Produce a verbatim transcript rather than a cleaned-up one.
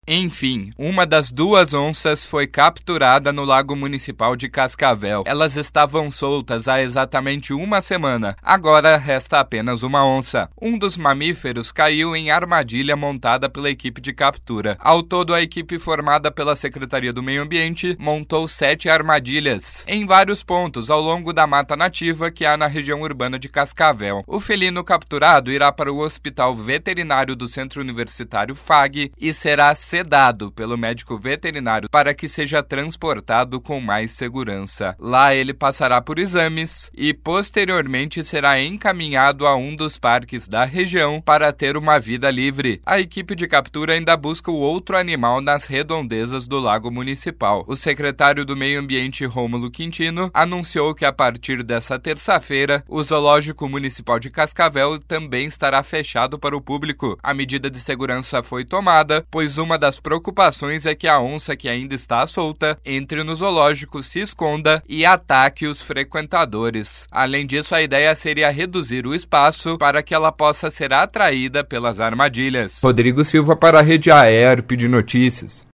Enfim, uma das duas onças foi capturada no Lago Municipal de Cascavel. Elas estavam soltas há exatamente uma semana. Agora resta apenas uma onça. Um dos mamíferos caiu em armadilha montada pela equipe de captura. Ao todo, a equipe formada pela Secretaria do Meio Ambiente montou sete armadilhas em vários pontos ao longo da mata nativa que há na região urbana de Cascavel. O felino capturado irá para o Hospital Veterinário do Centro Universitário F A G e será sedado pelo médico veterinário para que seja transportado com mais segurança. Lá ele passará por exames e posteriormente será encaminhado a um dos parques da região para ter uma vida livre. A equipe de captura ainda busca o outro animal nas redondezas do Lago Municipal. O secretário do Meio Ambiente, Rômulo Quintino, anunciou que a partir dessa terça-feira, o Zoológico Municipal de Cascavel também estará fechado para o público. A medida de segurança foi tomada, pois uma das preocupações é que a onça que ainda está solta entre no zoológico, se esconda e ataque os frequentadores. Além disso, a ideia seria reduzir o espaço para que ela possa ser atraída pelas armadilhas. Rodrigo Silva para a Rede A E R P de Notícias.